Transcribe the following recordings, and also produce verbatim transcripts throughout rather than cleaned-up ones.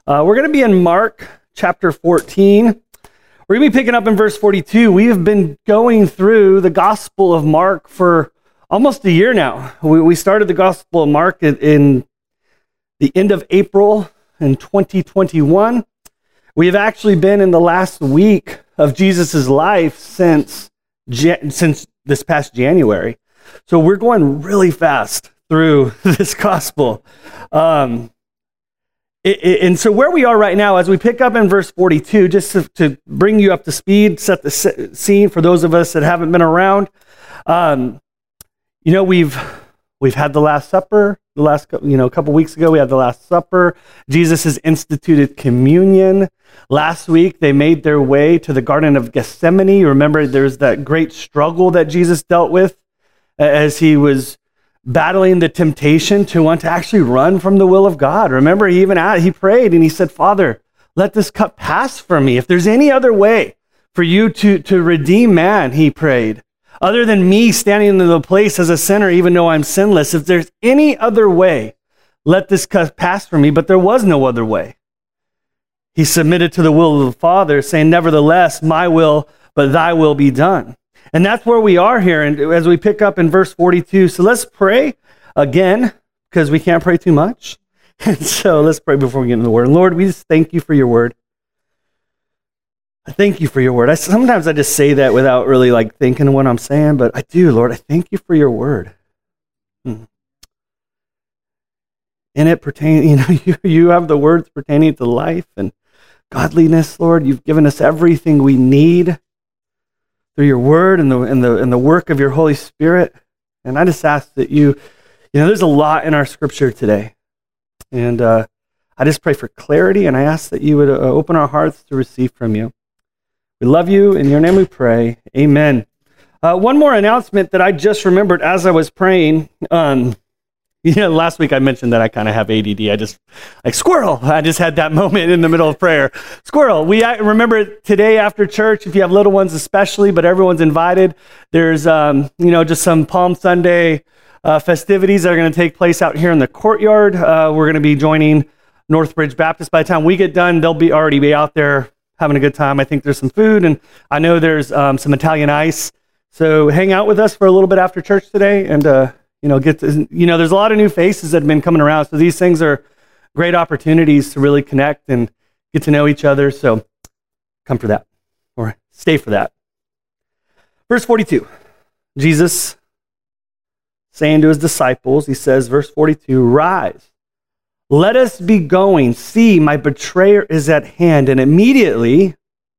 Uh, we're going to be in Mark chapter fourteen. We're going to be picking up in verse forty-two. We have been going through the Gospel of Mark for almost a year now. We, we started the Gospel of Mark in, in the end of April in twenty twenty-one. We have actually been in the last week of Jesus' life since, since this past January. So we're going really fast through this gospel. Um, it, it, and so where we are right now, as we pick up in verse forty-two, just to, to bring you up to speed, set the scene for those of us that haven't been around. Um, you know, we've we've had the Last Supper. The last, you know, a couple weeks ago, we had the Last Supper. Jesus has instituted communion. Last week, they made their way to the Garden of Gethsemane. Remember, there's that great struggle that Jesus dealt with as he was battling the temptation to want to actually run from the will of God. Remember, he even out, he prayed and he said, Father, let this cup pass from me. If there's any other way for you to, to redeem man, he prayed, other than me standing in the place as a sinner, even though I'm sinless, if there's any other way, let this cup pass from me. But there was no other way. He submitted to the will of the Father, saying, nevertheless, my will, but thy will be done. And that's where we are here, and as we pick up in verse forty-two. So let's pray again, because we can't pray too much. And so let's pray before we get into the word. Lord, we just thank you for your word. I thank you for your word. I, sometimes I just say that without really like thinking what I'm saying, but I do, Lord. I thank you for your word. Hmm. And it pertains, you know, you, you have the words pertaining to life and godliness, Lord. You've given us everything we need through your word and the and the and the work of your Holy Spirit. And I just ask that you, you know, there's a lot in our scripture today. And uh, I just pray for clarity, and I ask that you would uh, open our hearts to receive from you. We love you. In your name we pray. Amen. Uh, one more announcement that I just remembered as I was praying. Um, you know, last week I mentioned that I kind of have A D D. I just, like, squirrel. I just had that moment in the middle of prayer. Squirrel. We I remember today after church, if you have little ones especially, but everyone's invited. There's, um, you know, just some Palm Sunday uh, festivities that are going to take place out here in the courtyard. Uh, we're going to be joining Northbridge Baptist. By the time we get done, they'll be already be out there having a good time. I think there's some food, and I know there's um, some Italian ice. So hang out with us for a little bit after church today, and uh, you know, get to, you know, there's a lot of new faces that have been coming around. So these things are great opportunities to really connect and get to know each other. So come for that, or stay for that. Verse forty-two, Jesus saying to his disciples, he says, verse forty-two, rise, let us be going. See, my betrayer is at hand. And immediately,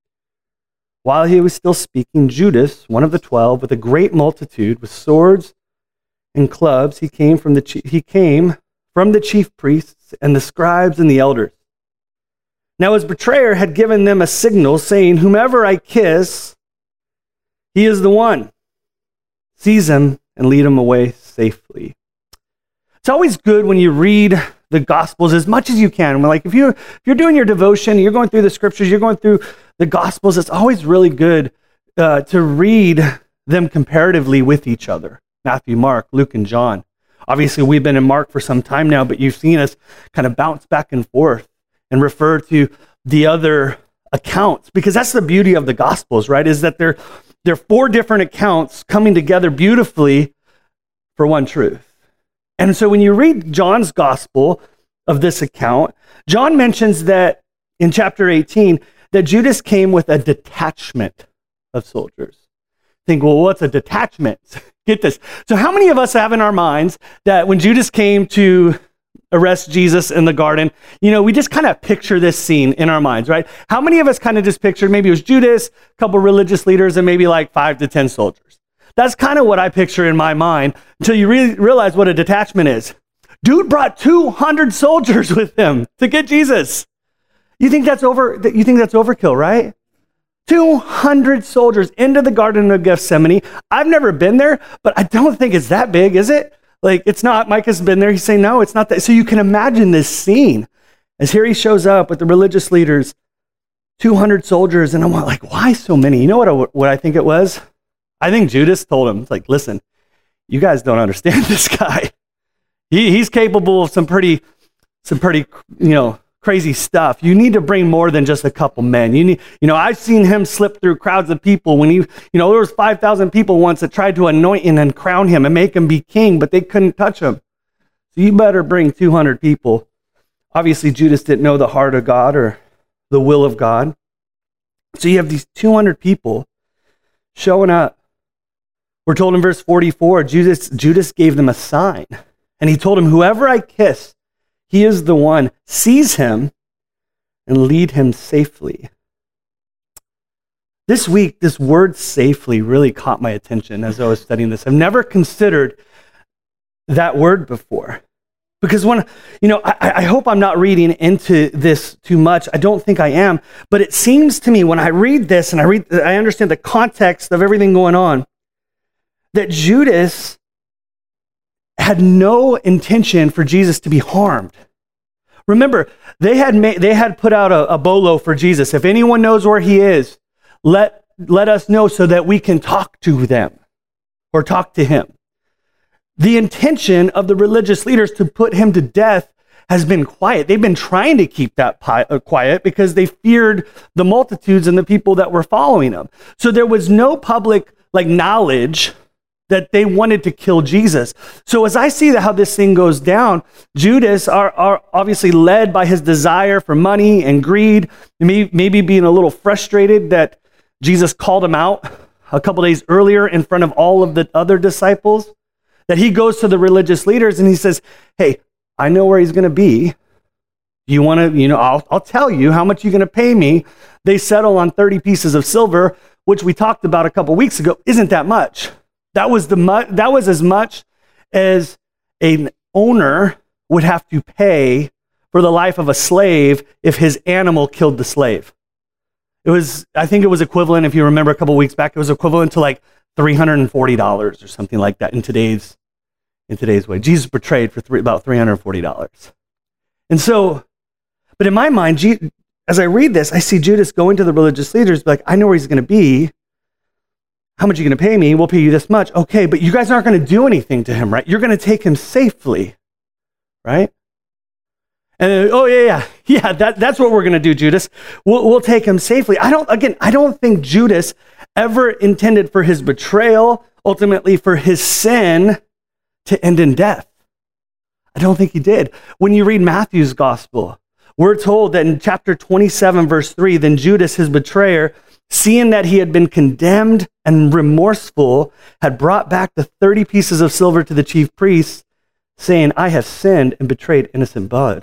while he was still speaking, Judas, one of the twelve, with a great multitude, with swords and clubs, he came from the chief, he came from the chief priests and the scribes and the elders. Now his betrayer had given them a signal, saying, whomever I kiss, he is the one. Seize him and lead him away safely. It's always good when you read the Gospels as much as you can. Like if you if you're doing your devotion, you're going through the scriptures, you're going through the Gospels, it's always really good uh, to read them comparatively with each other. Matthew, Mark, Luke, and John. Obviously, we've been in Mark for some time now, but you've seen us kind of bounce back and forth and refer to the other accounts, because that's the beauty of the Gospels, right? Is that they're, they're four different accounts coming together beautifully for one truth. And so when you read John's Gospel of this account, John mentions that in chapter eighteen, that Judas came with a detachment of soldiers. Think, well, what's a detachment? Get this. So how many of us have in our minds that when Judas came to arrest Jesus in the garden, you know, we just kind of picture this scene in our minds, right? How many of us kind of just pictured maybe it was Judas, a couple religious leaders, and maybe like five to ten soldiers? That's kind of what I picture in my mind until you really realize what a detachment is. Dude brought two hundred soldiers with him to get Jesus. You think that's over? You think that's overkill, right? two hundred soldiers into the Garden of Gethsemane. I've never been there, but I don't think it's that big, is it? Like, it's not. Mike has been there. He's saying, no, it's not that. So you can imagine this scene as here he shows up with the religious leaders, two hundred soldiers, and I'm like, why so many? You know what I, what I think it was? I think Judas told him, like, listen, you guys don't understand this guy. He, he's capable of some pretty, some pretty, you know, crazy stuff, you need to bring more than just a couple men. You need, you know, I've seen him slip through crowds of people when he, you know, there was five thousand people once that tried to anoint him and crown him and make him be king, but they couldn't touch him. So you better bring two hundred people. Obviously, Judas didn't know the heart of God or the will of God. So you have these two hundred people showing up. We're told in verse forty-four, Judas, Judas gave them a sign. And he told him, whoever I kiss, he is the one. Seize him and lead him safely. This week, this word safely really caught my attention as I was studying this. I've never considered that word before. Because when, you know, I, I hope I'm not reading into this too much. I don't think I am. But it seems to me when I read this and I read, I understand the context of everything going on, that Judas had no intention for Jesus to be harmed. Remember, they had made, they had put out a, a bolo for Jesus. If anyone knows where he is, let, let us know so that we can talk to them or talk to him. The intention of the religious leaders to put him to death has been quiet. They've been trying to keep that pi- uh, quiet because they feared the multitudes and the people that were following him. So there was no public like knowledge that they wanted to kill Jesus. So as I see that how this thing goes down, Judas are, are obviously led by his desire for money and greed, maybe, maybe being a little frustrated that Jesus called him out a couple days earlier in front of all of the other disciples, that he goes to the religious leaders and he says, hey, I know where he's going to be. You want to, you know, I'll, I'll tell you how much you're going to pay me. They settle on thirty pieces of silver, which we talked about a couple weeks ago. Isn't that much? That was the mu- that was as much as an owner would have to pay for the life of a slave if his animal killed the slave. It was, I think it was equivalent, if you remember a couple weeks back, it was equivalent to like three hundred forty dollars or something like that in today's in today's way. Jesus betrayed for three, about three hundred forty dollars. And so, but in my mind, G, as I read this, I see Judas going to the religious leaders, like, I know where he's going to be. How much are you going to pay me? We'll pay you this much. Okay, but you guys aren't going to do anything to him, right? You're going to take him safely, right? And then, oh yeah, yeah, yeah. That, that's what we're going to do, Judas. We'll, we'll take him safely. I don't. Again, I don't think Judas ever intended for his betrayal, ultimately for his sin, to end in death. I don't think he did. When you read Matthew's gospel, we're told that in chapter twenty-seven, verse three, then Judas, his betrayer, seeing that he had been condemned and remorseful, had brought back the thirty pieces of silver to the chief priests, saying, I have sinned and betrayed innocent blood.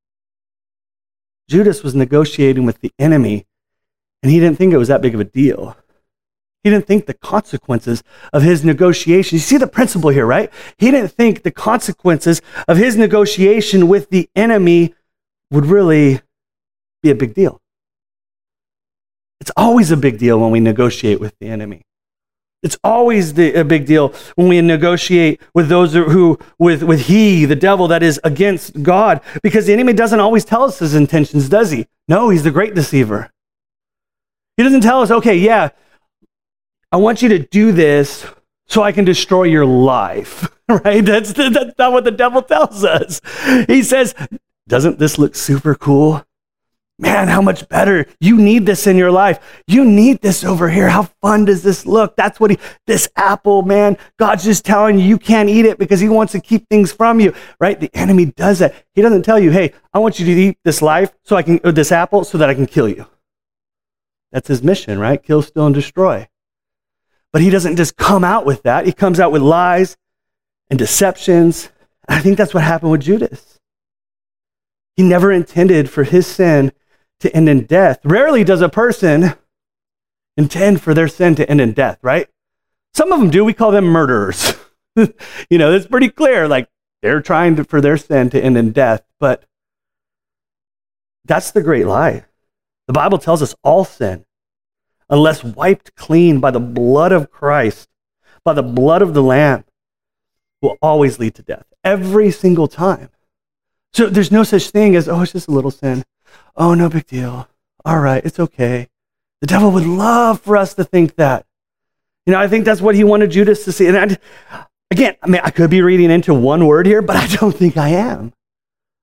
Judas was negotiating with the enemy, and he didn't think it was that big of a deal. He didn't think the consequences of his negotiation. You see the principle here, right? He didn't think the consequences of his negotiation with the enemy would really be a big deal. It's always a big deal when we negotiate with the enemy. It's always the, a big deal when we negotiate with those who, with, with he, the devil, that is against God, because the enemy doesn't always tell us his intentions, does he? No, he's the great deceiver. He doesn't tell us, okay, yeah, I want you to do this so I can destroy your life, right? That's, that's not what the devil tells us. He says, doesn't this look super cool? Man, how much better. You need this in your life. You need this over here. How fun does this look? That's what he, this apple, man, God's just telling you you can't eat it because he wants to keep things from you, right? The enemy does that. He doesn't tell you, hey, I want you to eat this life so I can, or this apple so that I can kill you. That's his mission, right? Kill, steal, and destroy. But he doesn't just come out with that. He comes out with lies and deceptions. And I think that's what happened with Judas. He never intended for his sin to end in death. Rarely does a person intend for their sin to end in death, right? Some of them do. We call them murderers. You know, it's pretty clear, like they're trying to, for their sin to end in death, but that's the great lie. The Bible tells us all sin, unless wiped clean by the blood of Christ, by the blood of the Lamb, will always lead to death, every single time. So there's no such thing as, oh, it's just a little sin. Oh, no big deal. All right, it's okay. The devil would love for us to think that. You know, I think that's what he wanted Judas to see. And I, again, I mean, I could be reading into one word here, but I don't think I am.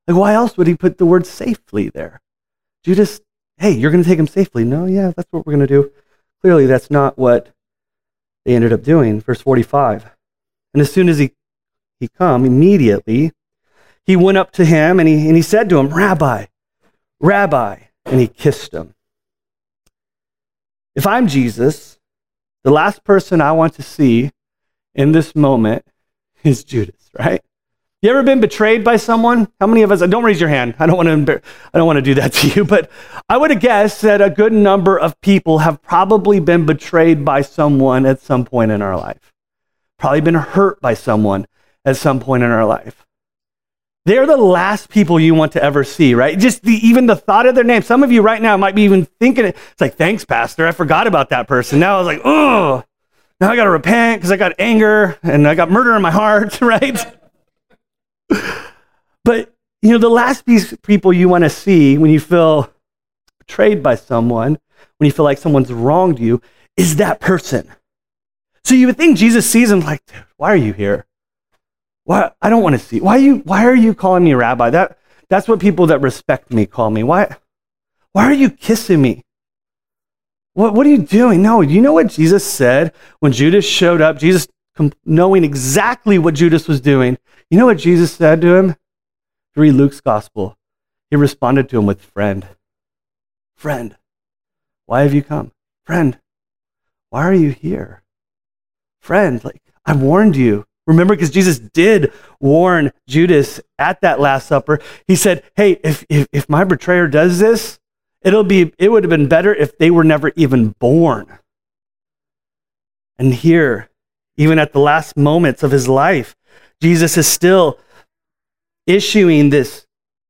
Like, why else would he put the word safely there? Judas, hey, you're going to take him safely. No, yeah, that's what we're going to do. Clearly, that's not what they ended up doing. Verse forty-five. And as soon as he, he come, immediately, he went up to him and he, and he said to him, Rabbi, Rabbi, and he kissed him. If I'm Jesus, the last person I want to see in this moment is Judas, right? You ever been betrayed by someone? How many of us, don't raise your hand. I don't want to embar- I don't want to do that to you, but I would have guessed that a good number of people have probably been betrayed by someone at some point in our life. Probably been hurt by someone at some point in our life. They're the last people you want to ever see, right? Just the, even the thought of their name. Some of you right now might be even thinking it. It's like, thanks, Pastor. I forgot about that person. Now I was like, oh, now I got to repent because I got anger and I got murder in my heart, right? But, you know, the last piece people you want to see when you feel betrayed by someone, when you feel like someone's wronged you, is that person. So you would think Jesus sees him like, dude, why are you here? Why? I don't want to see. Why are you, why are you calling me rabbi? That, that's what people that respect me call me. Why, why are you kissing me? What, what are you doing? No, you know what Jesus said when Judas showed up? Jesus, knowing exactly what Judas was doing, you know what Jesus said to him? Read Luke's gospel. He responded to him with friend. Friend, why have you come? Friend, why are you here? Friend, like, I warned you. Remember, because Jesus did warn Judas at that Last Supper. He said, hey, if, if, if my betrayer does this, it'll be, it would have been better if they were never even born. And here, even at the last moments of his life, Jesus is still issuing this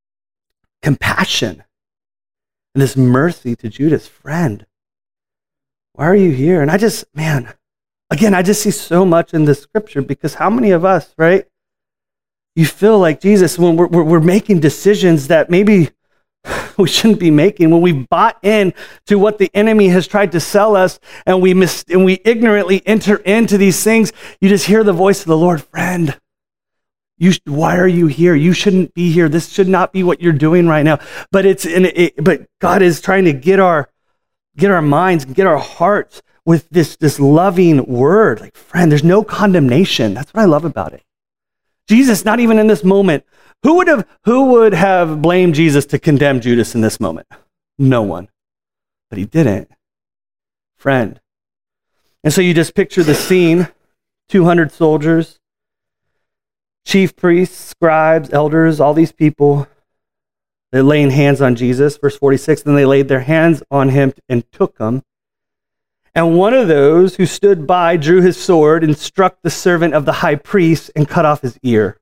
compassion and this mercy to Judas. Friend, why are you here? And I just, man, again, I just see so much in this scripture, because how many of us, right? You feel like Jesus, when we're, we're, we're making decisions that maybe we shouldn't be making, when we bought in to what the enemy has tried to sell us, and we mis- and we ignorantly enter into these things, you just hear the voice of the Lord, friend, you sh- why are you here? You shouldn't be here. This should not be what you're doing right now. But it's in it, but God is trying to get our get our minds, get our hearts with this this loving word, like, friend. There's no condemnation. That's what I love about it. Jesus, not even in this moment. Who would have who would have blamed Jesus to condemn Judas in this moment? No one. But he didn't. Friend. And so you just picture the scene, two hundred soldiers, chief priests, scribes, elders, all these people, they're laying hands on Jesus. Verse forty-six, then they laid their hands on him and took him. And one of those who stood by drew his sword and struck the servant of the high priest and cut off his ear.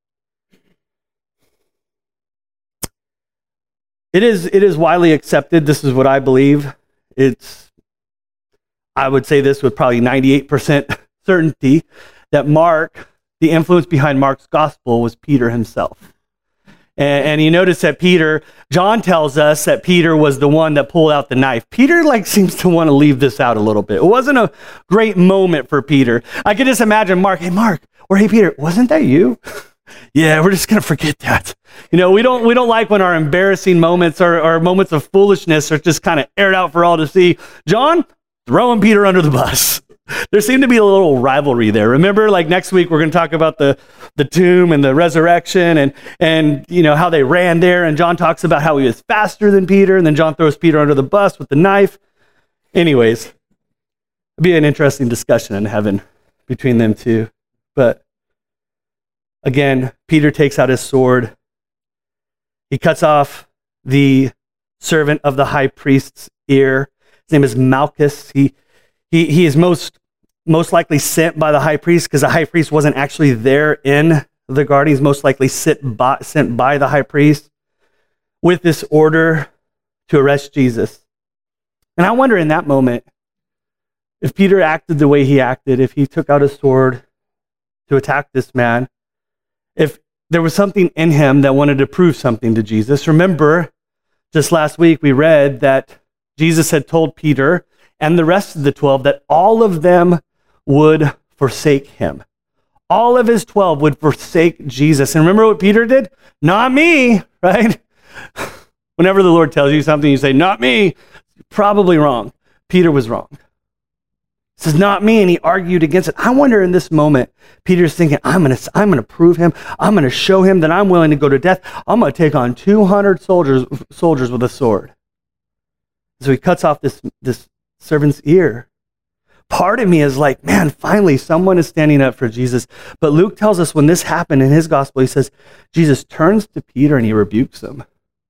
It is, it is widely accepted, this is what I believe. It's, I would say this with probably ninety-eight percent certainty, that Mark, the influence behind Mark's gospel was Peter himself. And, and you notice that Peter, John tells us that Peter was the one that pulled out the knife. Peter like seems to want to leave this out a little bit. It wasn't a great moment for Peter. I could just imagine Mark, hey Mark, or hey Peter, wasn't that you? Yeah, we're just going to forget that. You know, we don't we don't like when our embarrassing moments or, or moments of foolishness are just kind of aired out for all to see. John, throwing Peter under the bus. There seemed to be a little rivalry there. Remember, like next week, we're going to talk about the, the tomb and the resurrection and, and, you know, how they ran there. And John talks about how he was faster than Peter. And then John throws Peter under the bus with the knife. Anyways, it'd be an interesting discussion in heaven between them two. But again, Peter takes out his sword. He cuts off the servant of the high priest's ear. His name is Malchus. He He he is most most likely sent by the high priest, because the high priest wasn't actually there in the garden. He's most likely sent by, sent by the high priest with this order to arrest Jesus. And I wonder in that moment, if Peter acted the way he acted, if he took out his sword to attack this man, if there was something in him that wanted to prove something to Jesus. Remember, just last week we read that Jesus had told Peter and the rest of the twelve that all of them would forsake him. all of his twelve would forsake Jesus. And remember what Peter did? Not me, right? Whenever the Lord tells you something, you say, not me. You're probably wrong. Peter was wrong. He says, not me, and he argued against it. I wonder in this moment, Peter's thinking, I'm going to I'm going to prove him. I'm going to show him that I'm willing to go to death. I'm going to take on two hundred soldiers soldiers with a sword. So he cuts off this, this servant's ear. Part of me is like, man, finally someone is standing up for Jesus. But Luke tells us when this happened in his gospel, he says, Jesus turns to Peter and he rebukes him.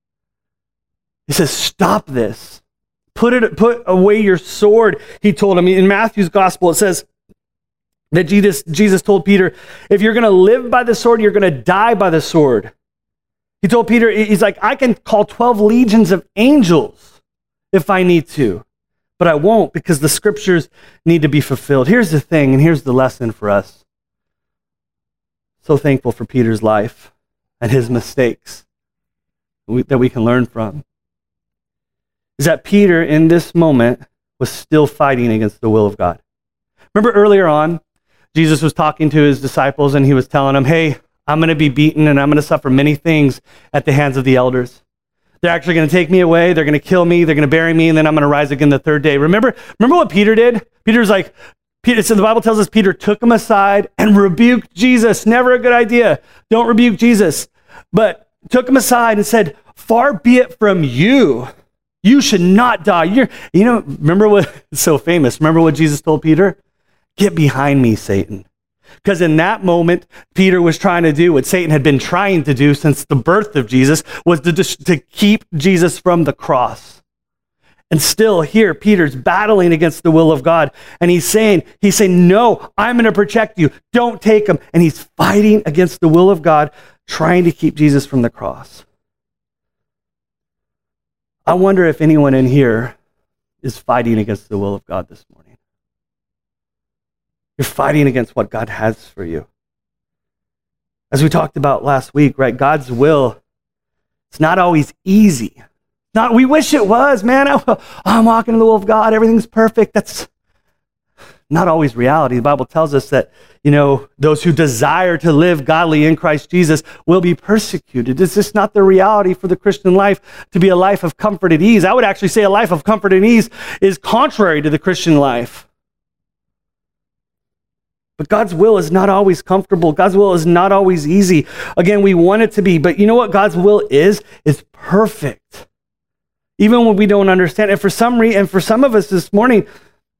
He says, stop this. Put it, put away your sword, he told him. In Matthew's gospel, it says that Jesus, Jesus told Peter, if you're going to live by the sword, you're going to die by the sword. He told Peter, he's like, I can call twelve legions of angels if I need to, but I won't because the scriptures need to be fulfilled. Here's the thing, and here's the lesson for us. So thankful for Peter's life and his mistakes that we can learn from. Is that Peter, in this moment, was still fighting against the will of God. Remember earlier on, Jesus was talking to his disciples and he was telling them, hey, I'm going to be beaten and I'm going to suffer many things at the hands of the elders. They're actually going to take me away, they're going to kill me, they're going to bury me, and then I'm going to rise again the third day. Remember, remember what Peter did? Peter's like, Peter, so the Bible tells us Peter took him aside and rebuked Jesus. Never a good idea. Don't rebuke Jesus. But took him aside and said, far be it from you. You should not die. You're, you know, remember what, it's so famous. Remember what Jesus told Peter? Get behind me, Satan. Because in that moment, Peter was trying to do what Satan had been trying to do since the birth of Jesus, was to, to keep Jesus from the cross. And still here, Peter's battling against the will of God. And he's saying, he's saying, no, I'm going to protect you. Don't take him. And he's fighting against the will of God, trying to keep Jesus from the cross. I wonder if anyone in here is fighting against the will of God this morning. You're fighting against what God has for you. As we talked about last week, right? God's will, it's not always easy. Not, we wish it was, man. I, I'm walking in the will of God. Everything's perfect. That's not always reality. The Bible tells us that, you know, those who desire to live godly in Christ Jesus will be persecuted. It's just not the reality for the Christian life to be a life of comfort and ease. I would actually say a life of comfort and ease is contrary to the Christian life. But God's will is not always comfortable. God's will is not always easy. Again, we want it to be, but you know what God's will is? It's perfect. Even when we don't understand it. For some reason, and for some of us this morning,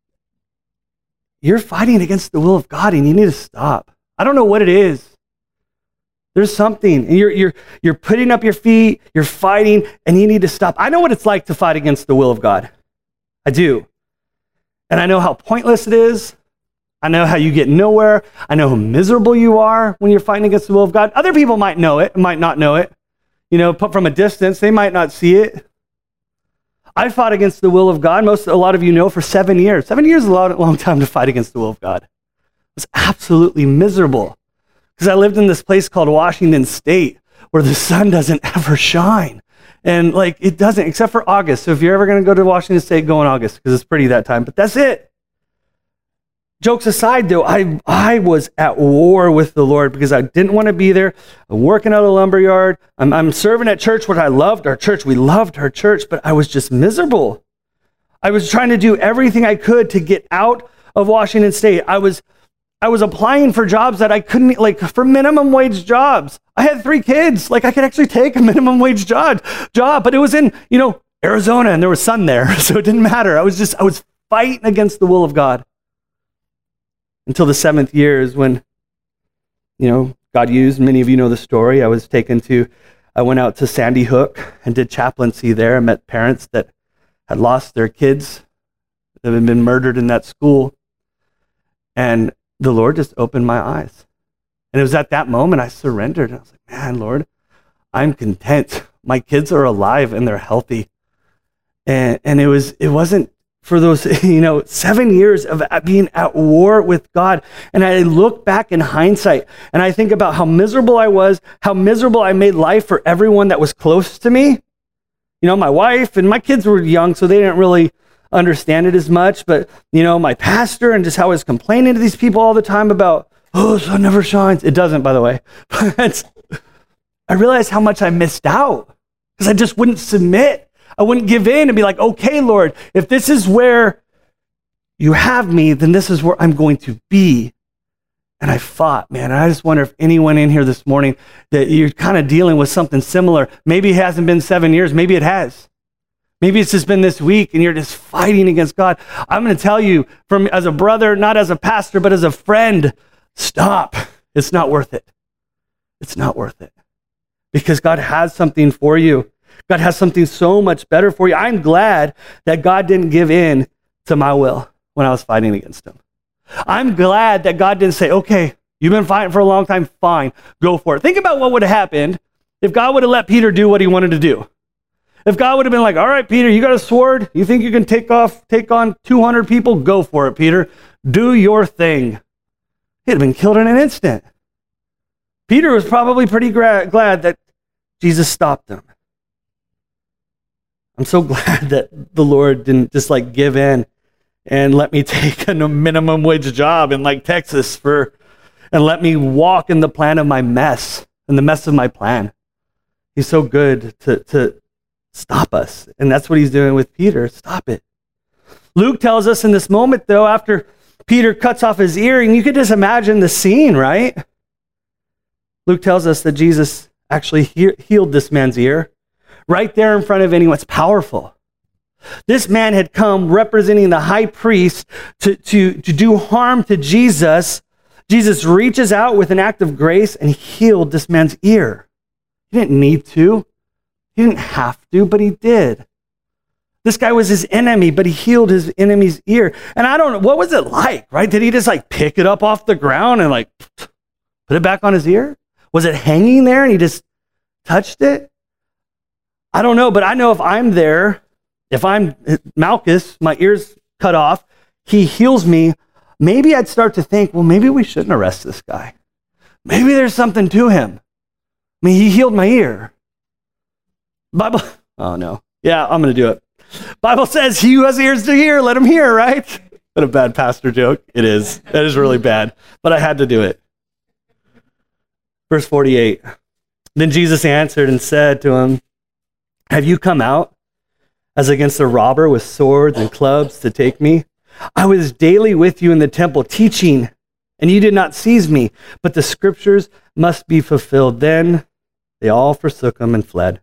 you're fighting against the will of God and you need to stop. I don't know what it is. There's something, and you're, you're, you're putting up your feet, you're fighting, and you need to stop. I know what it's like to fight against the will of God. I do. And I know how pointless it is. I know how you get nowhere. I know how miserable you are when you're fighting against the will of God. Other people might know it, might not know it. You know, from a distance, they might not see it. I fought against the will of God. Most, a lot of you know, for seven years. Seven years is a long, long time to fight against the will of God. It was absolutely miserable because I lived in this place called Washington State where the sun doesn't ever shine. And like, it doesn't, except for August. So if you're ever going to go to Washington State, go in August because it's pretty that time. But that's it. Jokes aside, though, I I was at war with the Lord because I didn't want to be there. I'm working at a lumber yard. I'm, I'm serving at church, what I loved our church. We loved our church, but I was just miserable. I was trying to do everything I could to get out of Washington State. I was I was applying for jobs that I couldn't, like for minimum wage jobs. I had three kids. Like I could actually take a minimum wage job, job, but it was in, you know, Arizona and there was sun there. So it didn't matter. I was just, I was fighting against the will of God. Until the seventh year is when, you know, God used, many of you know the story. I was taken to, I went out to Sandy Hook and did chaplaincy there. I met parents that had lost their kids that had been murdered in that school. And the Lord just opened my eyes. And it was at that moment I surrendered. And I was like, man, Lord, I'm content. My kids are alive and they're healthy. And and it was it wasn't for those, you know, seven years of being at war with God. And I look back in hindsight and I think about how miserable I was, how miserable I made life for everyone that was close to me. You know, my wife and my kids were young, so they didn't really understand it as much. But, you know, my pastor and just how I was complaining to these people all the time about oh, the sun never shines. It doesn't, by the way. But I realized how much I missed out because I just wouldn't submit. I wouldn't give in and be like, okay, Lord, if this is where you have me, then this is where I'm going to be. And I fought, man. And I just wonder if anyone in here this morning that you're kind of dealing with something similar. Maybe it hasn't been seven years. Maybe it has. Maybe it's just been this week and you're just fighting against God. I'm going to tell you from as a brother, not as a pastor, but as a friend, stop. It's not worth it. It's not worth it. Because God has something for you. God has something so much better for you. I'm glad that God didn't give in to my will when I was fighting against him. I'm glad that God didn't say, okay, you've been fighting for a long time, fine, go for it. Think about what would have happened if God would have let Peter do what he wanted to do. If God would have been like, all right, Peter, you got a sword? You think you can take off, take on two hundred people? Go for it, Peter. Do your thing. He'd have been killed in an instant. Peter was probably pretty gra- glad that Jesus stopped him. I'm so glad that the Lord didn't just like give in and let me take a minimum wage job in like Texas for, and let me walk in the plan of my mess, in the mess of my plan. He's so good to, to stop us. And that's what he's doing with Peter. Stop it. Luke tells us in this moment, though, after Peter cuts off his ear, and you could just imagine the scene, right? Luke tells us that Jesus actually he- healed this man's ear right there in front of anyone. It's powerful. This man had come representing the high priest to, to, to do harm to Jesus. Jesus reaches out with an act of grace and healed this man's ear. He didn't need to. He didn't have to, but he did. This guy was his enemy, but he healed his enemy's ear. And I don't know, what was it like, right? Did he just like pick it up off the ground and like put it back on his ear? Was it hanging there and he just touched it? I don't know, but I know if I'm there, if I'm Malchus, my ear's cut off, he heals me, maybe I'd start to think, well, maybe we shouldn't arrest this guy. Maybe there's something to him. I mean, he healed my ear. Bible, oh no. Yeah, I'm going to do it. Bible says, he who has ears to hear, let him hear, right? What a bad pastor joke. It is. That is really bad. But I had to do it. Verse forty-eight. Then Jesus answered and said to him, have you come out as against a robber with swords and clubs to take me? I was daily with you in the temple teaching, and you did not seize me, but the scriptures must be fulfilled. Then they all forsook him and fled.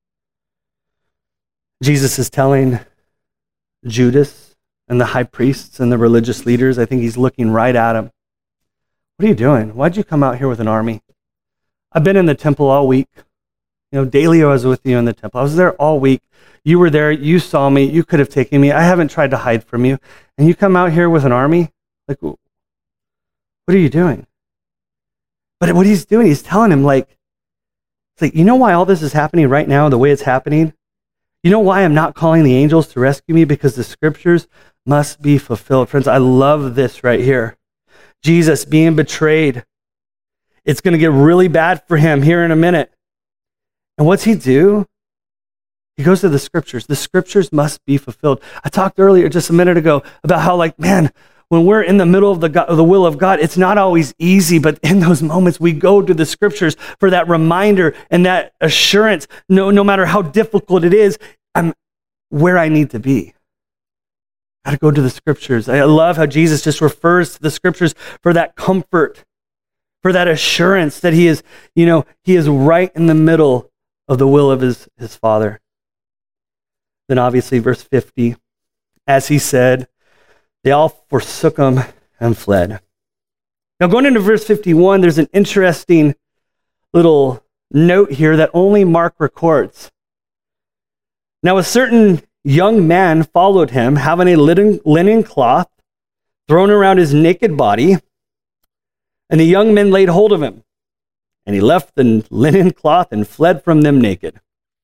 Jesus is telling Judas and the high priests and the religious leaders, I think he's looking right at him. What are you doing? Why'd you come out here with an army? I've been in the temple all week. You know, daily I was with you in the temple. I was there all week. You were there. You saw me. You could have taken me. I haven't tried to hide from you. And you come out here with an army? Like, what are you doing? But what he's doing, he's telling him, like, it's like, you know why all this is happening right now, the way it's happening? You know why I'm not calling the angels to rescue me? Because the scriptures must be fulfilled. Friends, I love this right here. Jesus being betrayed. It's going to get really bad for him here in a minute. And what's he do? He goes to the scriptures. The scriptures must be fulfilled. I talked earlier, just a minute ago, about how, like, man, when we're in the middle of the, God, of the will of God, it's not always easy, but in those moments, we go to the scriptures for that reminder and that assurance. No, no matter how difficult it is, I'm where I need to be. I gotta go to the scriptures. I love how Jesus just refers to the scriptures for that comfort, for that assurance that he is, you know, he is right in the middle of the will of his, his Father. Then obviously verse fifty, as he said, they all forsook him and fled. Now going into verse fifty-one, there's an interesting little note here that only Mark records. Now a certain young man followed him, having a linen, linen cloth thrown around his naked body, and the young men laid hold of him. And he left the linen cloth and fled from them naked.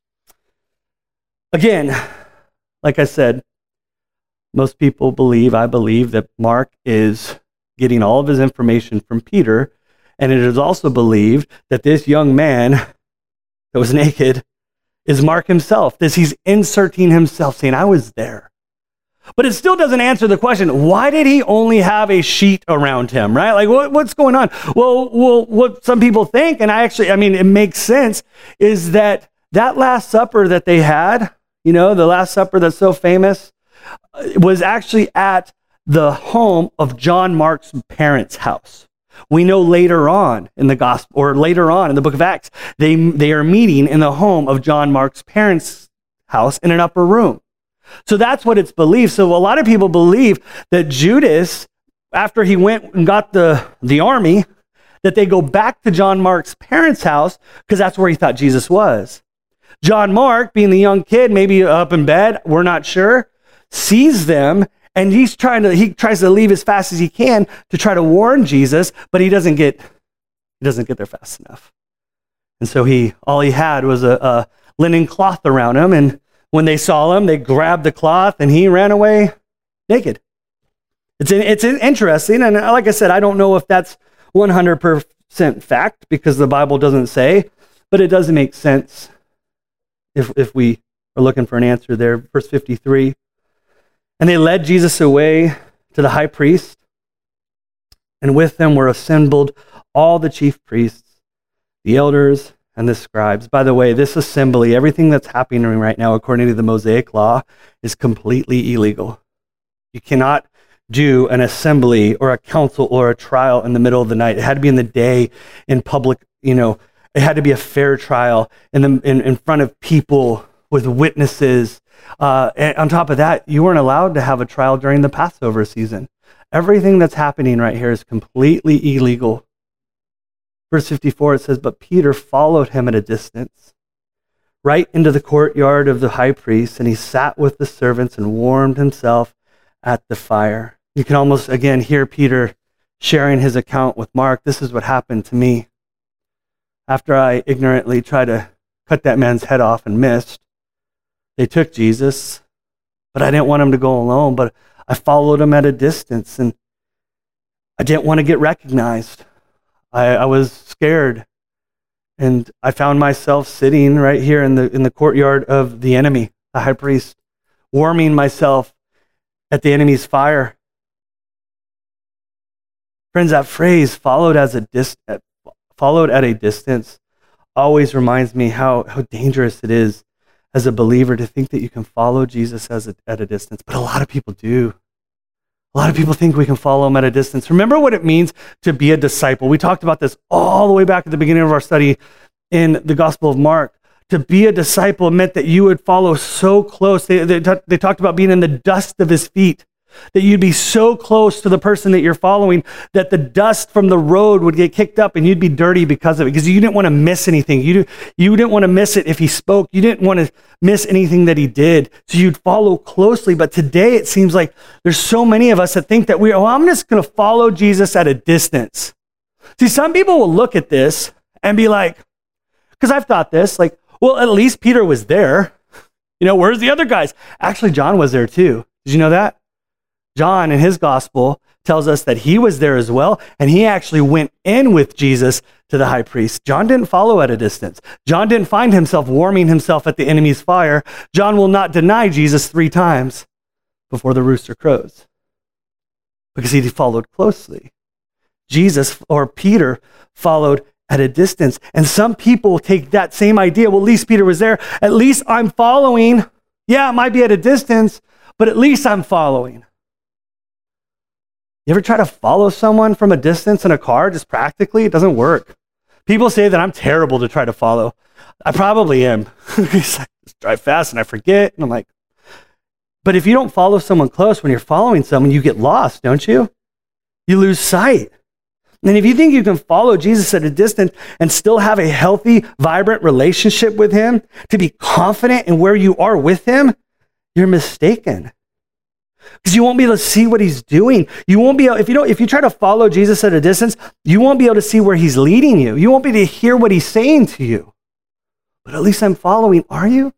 Again, like I said, most people believe, I believe, that Mark is getting all of his information from Peter, and it is also believed that this young man that was naked is Mark himself. This he's inserting himself, saying, I was there. But it still doesn't answer the question, why did he only have a sheet around him, right? Like, what, what's going on? Well, well, what some people think, and I actually, I mean, it makes sense, is that that Last Supper that they had, you know, the Last Supper that's so famous, was actually at the home of John Mark's parents' house. We know later on in the gospel, or later on in the book of Acts, they, they are meeting in the home of John Mark's parents' house in an upper room. So that's what it's believed. So a lot of people believe that Judas, after he went and got the, the army, that they go back to John Mark's parents' house because that's where he thought Jesus was. John Mark, being the young kid, maybe up in bed, we're not sure, sees them, and he's trying to, he tries to leave as fast as he can to try to warn Jesus, but he doesn't get, he doesn't get there fast enough. And so he, all he had was a, a linen cloth around him, and when they saw him, they grabbed the cloth, and he ran away naked. It's it's interesting, and like I said, I don't know if that's one hundred percent fact because the Bible doesn't say, but it doesn't make sense if if we are looking for an answer there. Verse fifty-three, and they led Jesus away to the high priest, and with them were assembled all the chief priests, the elders, and the scribes. By the way, this assembly, everything that's happening right now, according to the Mosaic law, is completely illegal. You cannot do an assembly or a council or a trial in the middle of the night. It had to be in the day, in public, you know, it had to be a fair trial in, the, in, in front of people with witnesses. Uh, and on top of that, you weren't allowed to have a trial during the Passover season. Everything that's happening right here is completely illegal. Verse fifty-four, it says, but Peter followed him at a distance, right into the courtyard of the high priest, and he sat with the servants and warmed himself at the fire. You can almost, again, hear Peter sharing his account with Mark. This is what happened to me. After I ignorantly tried to cut that man's head off and missed, they took Jesus, but I didn't want him to go alone, but I followed him at a distance, and I didn't want to get recognized. I, I was scared, and I found myself sitting right here in the in the courtyard of the enemy, the high priest, warming myself at the enemy's fire. Friends, that phrase "followed as a dis- followed at a distance" always reminds me how how dangerous it is as a believer to think that you can follow Jesus as a, at a distance. But a lot of people do. A lot of people think we can follow him at a distance. Remember what it means to be a disciple. We talked about this all the way back at the beginning of our study in the Gospel of Mark. To be a disciple meant that you would follow so close. They, they, t- they talked about being in the dust of his feet, that you'd be so close to the person that you're following that the dust from the road would get kicked up and you'd be dirty because of it, because you didn't want to miss anything. You, you didn't want to miss it if he spoke. You didn't want to miss anything that he did. So you'd follow closely. But today it seems like there's so many of us that think that we, oh, I'm just going to follow Jesus at a distance. See, some people will look at this and be like, because I've thought this, like, well, at least Peter was there. You know, where's the other guys? Actually, John was there too. Did you know that? John in his gospel tells us that he was there as well, and he actually went in with Jesus to the high priest. John didn't follow at a distance. John didn't find himself warming himself at the enemy's fire. John will not deny Jesus three times before the rooster crows because he followed closely. Jesus, or Peter, followed at a distance. And some people take that same idea. Well, at least Peter was there. At least I'm following. Yeah, it might be at a distance, but at least I'm following. You ever try to follow someone from a distance in a car, just practically? It doesn't work. People say that I'm terrible to try to follow. I probably am. I just drive fast and I forget. And I'm like, but if you don't follow someone close, when you're following someone, you get lost, don't you? You lose sight. And if you think you can follow Jesus at a distance and still have a healthy, vibrant relationship with him, to be confident in where you are with him, you're mistaken. Because you won't be able to see what he's doing. You won't be able, if you don't, if you try to follow Jesus at a distance, you won't be able to see where he's leading you. You won't be able to hear what he's saying to you. But at least I'm following. Are you?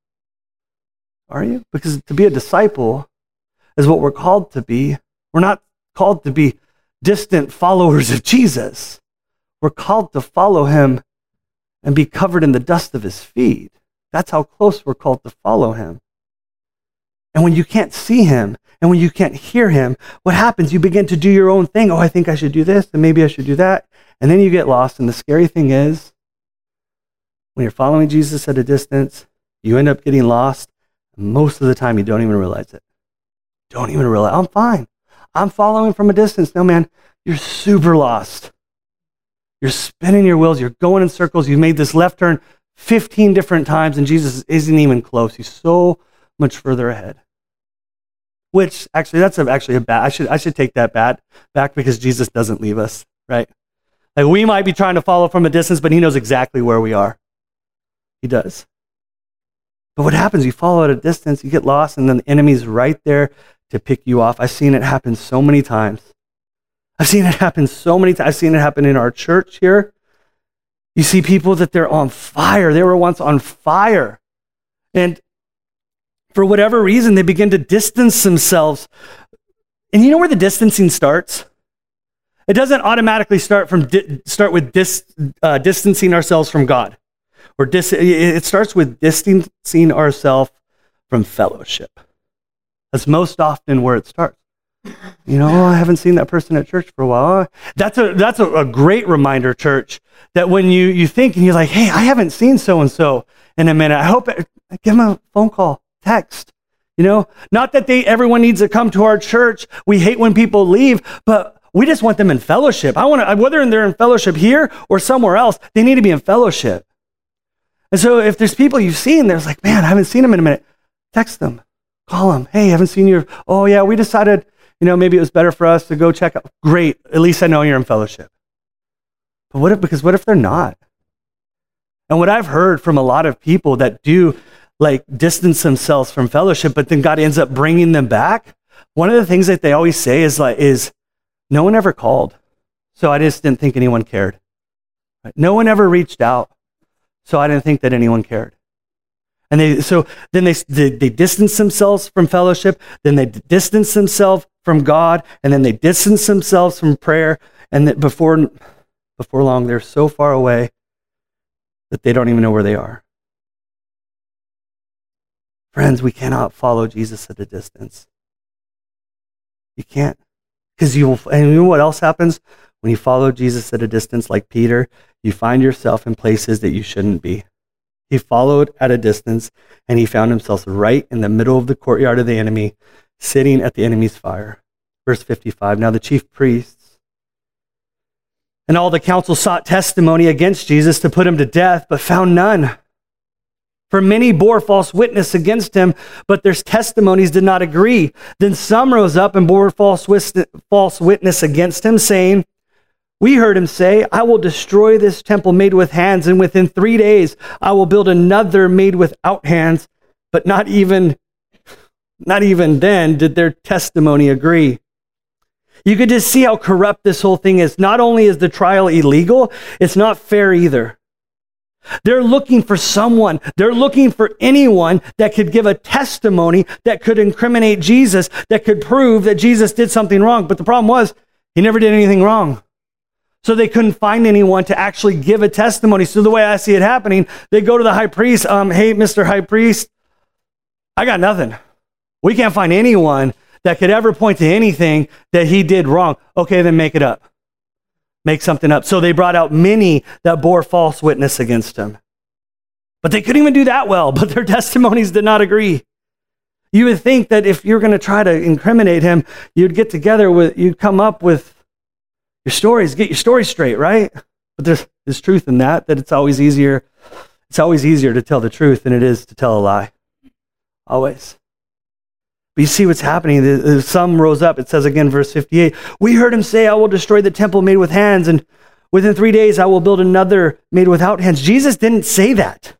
Are you? Because to be a disciple is what we're called to be. We're not called to be distant followers of Jesus. We're called to follow him and be covered in the dust of his feet. That's how close we're called to follow him. And when you can't see him And when you can't hear him, what happens? You begin to do your own thing. Oh, I think I should do this, and maybe I should do that. And then you get lost. And the scary thing is, when you're following Jesus at a distance, you end up getting lost. Most of the time, you don't even realize it. Don't even realize, I'm fine. I'm following from a distance. No, man, you're super lost. You're spinning your wheels. You're going in circles. You made this left turn fifteen different times, and Jesus isn't even close. He's so much further ahead. Which, actually, that's a, actually a bad, I should, I should take that bad back because Jesus doesn't leave us, right? Like, we might be trying to follow from a distance, but he knows exactly where we are. He does. But what happens? You follow at a distance, you get lost, and then the enemy's right there to pick you off. I've seen it happen so many times. I've seen it happen so many times. I've seen it happen in our church here. You see people that they're on fire. They were once on fire. And for whatever reason, they begin to distance themselves. And you know where the distancing starts? It doesn't automatically start from di- start with dis- uh, distancing ourselves from God. Or dis- it starts with distancing ourselves from fellowship. That's most often where it starts. You know, oh, I haven't seen that person at church for a while. That's a that's a, a great reminder, church, that when you, you think and you're like, hey, I haven't seen so-and-so in a minute. I hope, it, give them a phone call, text. You know, not that they everyone needs to come to our church. We hate when people leave, but we just want them in fellowship. I want to, whether they're in fellowship here or somewhere else, they need to be in fellowship. And so if there's people you've seen, there's like, man, I haven't seen them in a minute. Text them, call them. Hey, I haven't seen you. Oh yeah, we decided, you know, maybe it was better for us to go check out. Great, at least I know you're in fellowship. But what if, because what if they're not? And what I've heard from a lot of people that do like distance themselves from fellowship, but then God ends up bringing them back. One of the things that they always say is like, is no one ever called. So I just didn't think anyone cared. Right? No one ever reached out. So I didn't think that anyone cared. And they, so then they, they, they distance themselves from fellowship, then they distance themselves from God, and then they distance themselves from prayer, and that before, before long, they're so far away that they don't even know where they are. Friends, we cannot follow Jesus at a distance. You can't. Because you will, and you know what else happens? When you follow Jesus at a distance like Peter, you find yourself in places that you shouldn't be. He followed at a distance, and he found himself right in the middle of the courtyard of the enemy, sitting at the enemy's fire. Verse fifty-five, now the chief priests and all the council sought testimony against Jesus to put him to death, but found none. For many bore false witness against him, but their testimonies did not agree. Then some rose up and bore false witness against him, saying, we heard him say, I will destroy this temple made with hands, and within three days I will build another made without hands. But not even, not even then did their testimony agree. You could just see how corrupt this whole thing is. Not only is the trial illegal, it's not fair either. They're looking for someone, they're looking for anyone that could give a testimony that could incriminate Jesus, that could prove that Jesus did something wrong. But the problem was, he never did anything wrong. So they couldn't find anyone to actually give a testimony. So the way I see it happening, they go to the high priest, um, hey, Mister High Priest, I got nothing. We can't find anyone that could ever point to anything that he did wrong. Okay, then make it up. Make something up. So they brought out many that bore false witness against him. But they couldn't even do that well, but their testimonies did not agree. You would think that if you're going to try to incriminate him, you'd get together with, you'd come up with your stories, get your story straight, right? But there's, there's truth in that, that it's always easier, it's always easier to tell the truth than it is to tell a lie. Always. But you see what's happening. Some rose up. It says again, verse fifty-eight, we heard him say, I will destroy the temple made with hands, and within three days I will build another made without hands. Jesus didn't say that.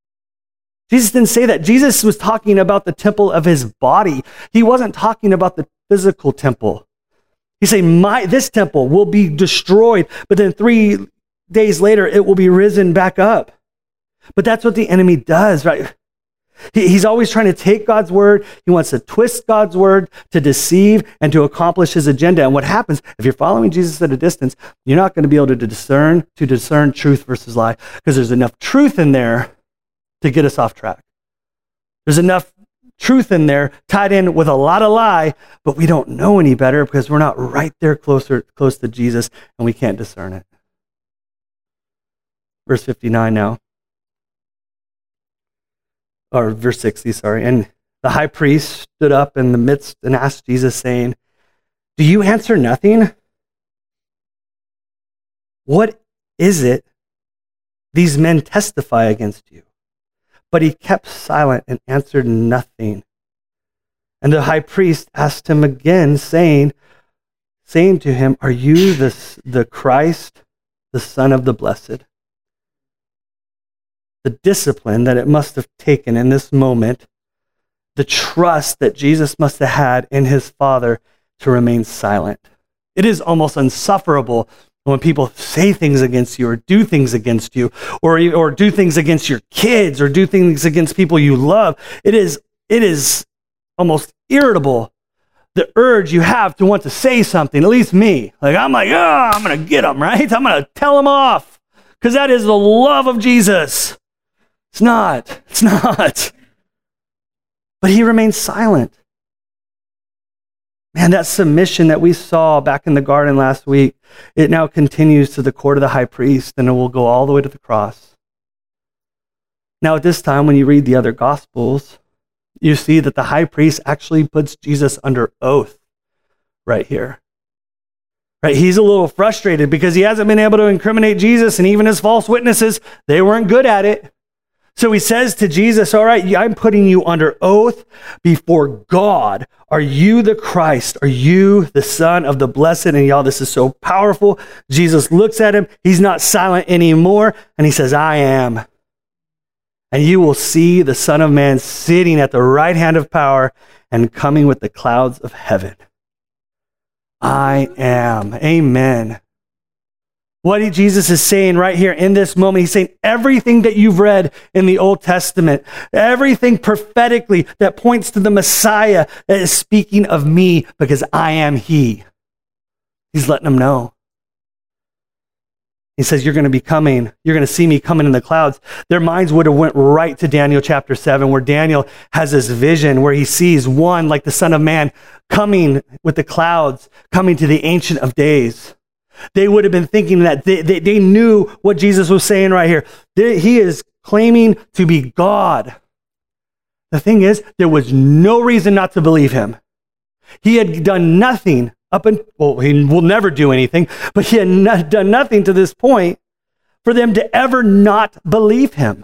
Jesus didn't say that. Jesus was talking about the temple of his body. He wasn't talking about the physical temple. He's saying, my, this temple will be destroyed, but then three days later, it will be risen back up. But that's what the enemy does, right? He, he's always trying to take God's word. He wants to twist God's word to deceive and to accomplish his agenda. And what happens, if you're following Jesus at a distance, you're not going to be able to discern, to discern truth versus lie, because there's enough truth in there to get us off track. There's enough truth in there, tied in with a lot of lie, but we don't know any better because we're not right there closer, close to Jesus, and we can't discern it. Verse fifty-nine now. Or verse sixty, sorry. And the high priest stood up in the midst and asked Jesus, saying, "Do you answer nothing? What is it these men testify against you?" But he kept silent and answered nothing. And the high priest asked him again, saying, saying to him, "Are you the, the Christ, the Son of the Blessed?" The discipline that it must have taken in this moment, the trust that Jesus must have had in his Father to remain silent. It is almost insufferable when people say things against you or do things against you or, or do things against your kids or do things against people you love. It is, it is almost irritable, the urge you have to want to say something, at least me. Like, I'm like, oh, I'm going to get them, right? I'm going to tell them off because that is the love of Jesus. It's not. It's not. But he remains silent. Man, that submission that we saw back in the garden last week, it now continues to the court of the high priest, and it will go all the way to the cross. Now, at this time, when you read the other Gospels, you see that the high priest actually puts Jesus under oath right here. Right? He's a little frustrated because he hasn't been able to incriminate Jesus, and even his false witnesses, they weren't good at it. So he says to Jesus, all right, I'm putting you under oath before God. Are you the Christ? Are you the Son of the Blessed? And y'all, this is so powerful. Jesus looks at him. He's not silent anymore. And he says, I am. And you will see the Son of Man sitting at the right hand of power and coming with the clouds of heaven. I am. Amen. What Jesus is saying right here in this moment, he's saying everything that you've read in the Old Testament, everything prophetically that points to the Messiah that is speaking of me because I am he. He's letting them know. He says, you're going to be coming. You're going to see me coming in the clouds. Their minds would have went right to Daniel chapter seven, where Daniel has this vision where he sees one like the Son of Man coming with the clouds, coming to the Ancient of Days. They would have been thinking that they, they, they knew what Jesus was saying right here. They, he is claiming to be God. The thing is, there was no reason not to believe him. He had done nothing up and well, he will never do anything, but he had not done nothing to this point for them to ever not believe him.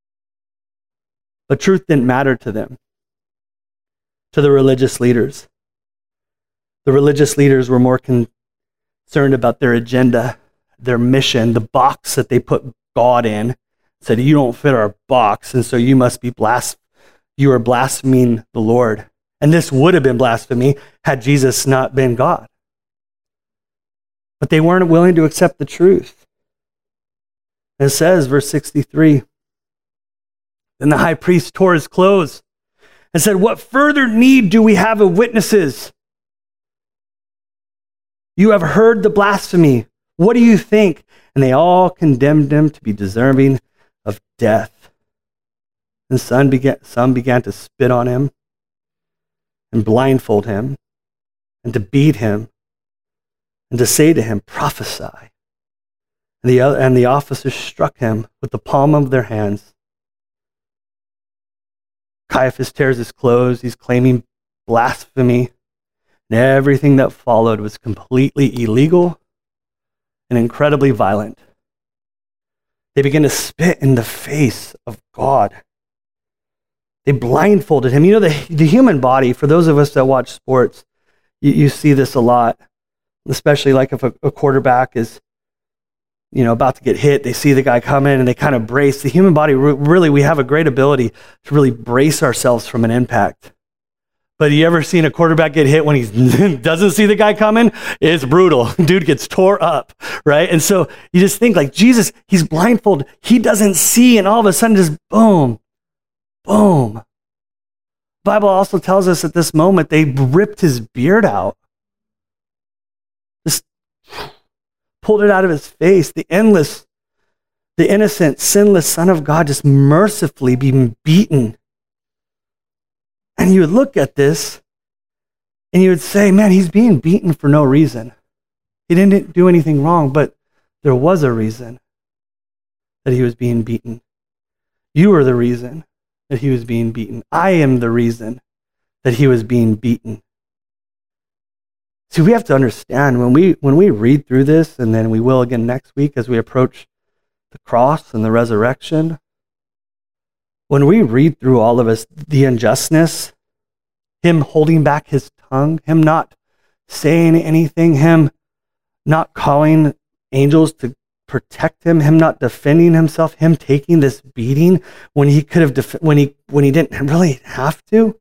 But truth didn't matter to them, to the religious leaders. The religious leaders were more con- concerned about their agenda, their mission, the box that they put God in. Said, you don't fit our box, and so you must be blas- you are blaspheming the Lord. And this would have been blasphemy had Jesus not been God. But they weren't willing to accept the truth. And it says, verse sixty-three, then the high priest tore his clothes and said, what further need do we have of witnesses? You have heard the blasphemy. What do you think? And they all condemned him to be deserving of death. And some began, some began to spit on him and blindfold him and to beat him and to say to him, prophesy. And the, other, and the officers struck him with the palm of their hands. Caiaphas tears his clothes. He's claiming blasphemy. And everything that followed was completely illegal and incredibly violent. They began to spit in the face of God. They blindfolded him. You know, the, the human body, for those of us that watch sports, you, you see this a lot, especially like if a, a quarterback is, you know, about to get hit, they see the guy come in and they kind of brace. The human body, really, we have a great ability to really brace ourselves from an impact. But you ever seen a quarterback get hit when he doesn't see the guy coming? It's brutal. Dude gets tore up, right? And so you just think like, Jesus, he's blindfolded. He doesn't see, and all of a sudden just boom, boom. The Bible also tells us at this moment, they ripped his beard out. Just pulled it out of his face. The endless, the innocent, sinless Son of God just mercifully being beaten. And you would look at this and you would say, man, he's being beaten for no reason. He didn't do anything wrong, but there was a reason that he was being beaten. You are the reason that he was being beaten. I am the reason that he was being beaten. See, we have to understand when we when we read through this, and then we will again next week as we approach the cross and the resurrection, when we read through all of this, the injustice, him holding back his tongue, him not saying anything, him not calling angels to protect him, him not defending himself, him taking this beating when he could have def- when he when he didn't really have to.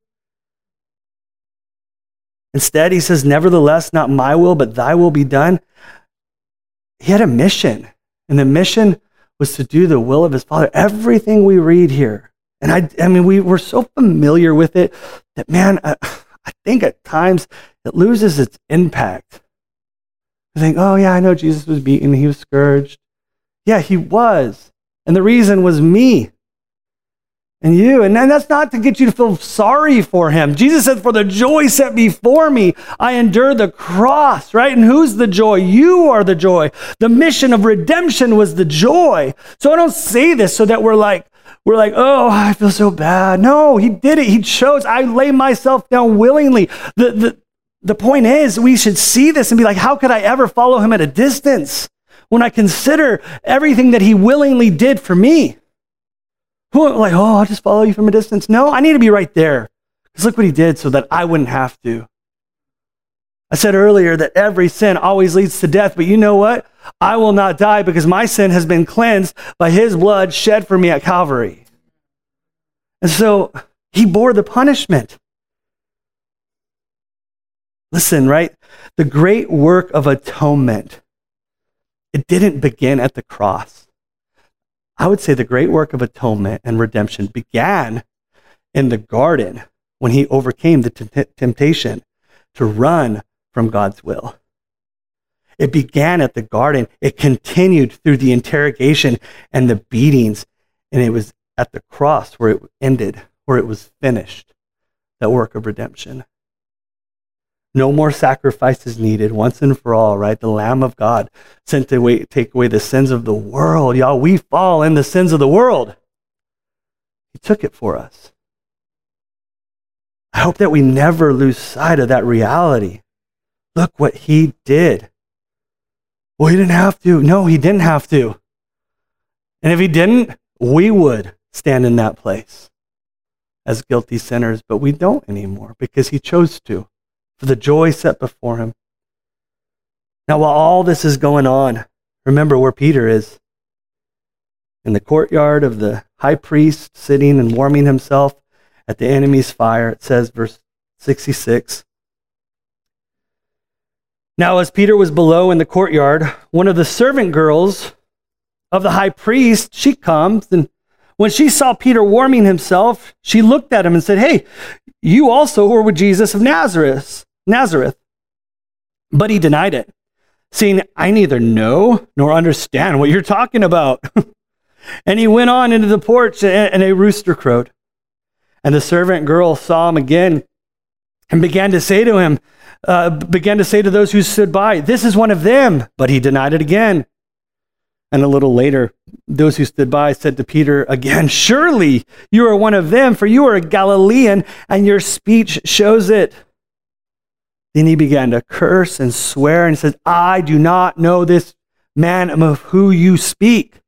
Instead, he says, nevertheless, not my will, but thy will be done. He had a mission, and the mission was to do the will of his Father. Everything we read here, and I, I mean, we were so familiar with it that, man, I, I think at times it loses its impact. You think, oh yeah, I know Jesus was beaten, he was scourged. Yeah, he was. And the reason was me and you. And then that's not to get you to feel sorry for him. Jesus said, for the joy set before me, I endured the cross, right? And who's the joy? You are the joy. The mission of redemption was the joy. So I don't say this so that we're like, we're like, oh, I feel so bad. No, he did it. He chose. I lay myself down willingly. The, the, the point is, we should see this and be like, how could I ever follow him at a distance when I consider everything that he willingly did for me? Who, like, oh, I'll just follow you from a distance. No, I need to be right there. Because look what he did so that I wouldn't have to. I said earlier that every sin always leads to death, but you know what? I will not die because my sin has been cleansed by his blood shed for me at Calvary. And so he bore the punishment. Listen, right? The great work of atonement, it didn't begin at the cross. I would say the great work of atonement and redemption began in the garden when he overcame the t- temptation to run from God's will. It began at the garden. It continued through the interrogation and the beatings, and it was at the cross where it ended, where it was finished, that work of redemption. No more sacrifices needed once and for all, right? The Lamb of God sent to away, take away the sins of the world. Y'all, we fall in the sins of the world. He took it for us. I hope that we never lose sight of that reality. Look what he did. Well, he didn't have to. No, he didn't have to. And if he didn't, we would stand in that place as guilty sinners, but we don't anymore because he chose to, for the joy set before him. Now, while all this is going on, remember where Peter is. In the courtyard of the high priest, sitting and warming himself at the enemy's fire. It says, verse sixty-six. Now, as Peter was below in the courtyard, one of the servant girls of the high priest, she comes, and when she saw Peter warming himself, she looked at him and said, hey, you also were with Jesus of Nazareth. Nazareth. But he denied it, saying, I neither know nor understand what you're talking about. And he went on into the porch, and a rooster crowed. And the servant girl saw him again and began to say to him, uh, began to say to those who stood by, this is one of them. But he denied it again. And a little later, those who stood by said to Peter again, surely you are one of them, for you are a Galilean, and your speech shows it. Then he began to curse and swear and said, I do not know this man of who you speak.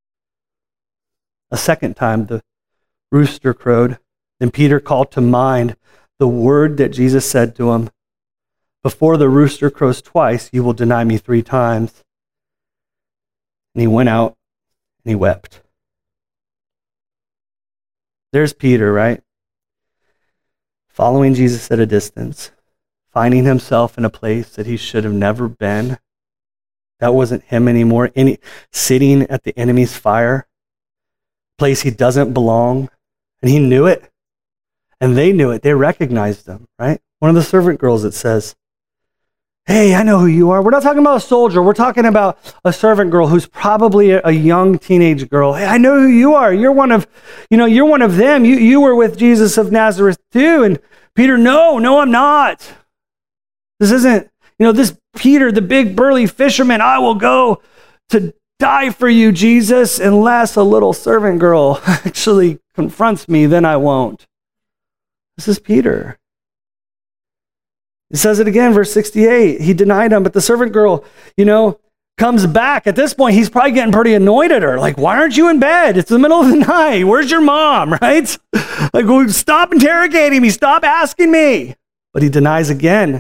A second time the rooster crowed. Then Peter called to mind the word that Jesus said to him, before the rooster crows twice, you will deny me three times. And he went out and he wept. There's Peter, right? Following Jesus at a distance, finding himself in a place that he should have never been. That wasn't him anymore. Any, sitting at the enemy's fire, place he doesn't belong. And he knew it. And they knew it. They recognized him, right? One of the servant girls, it says. Hey, I know who you are. We're not talking about a soldier. We're talking about a servant girl who's probably a, a young teenage girl. Hey, I know who you are. You're one of, you know, you're one of them. You, you were with Jesus of Nazareth too. And Peter, no, no, I'm not. This isn't, you know, this Peter, the big burly fisherman, I will go to die for you, Jesus, unless a little servant girl actually confronts me, then I won't. This is Peter. It says it again, verse sixty-eight. He denied him, but the servant girl, you know, comes back. At this point, he's probably getting pretty annoyed at her. Like, why aren't you in bed? It's the middle of the night. Where's your mom, right? Like, stop interrogating me. Stop asking me. But he denies again.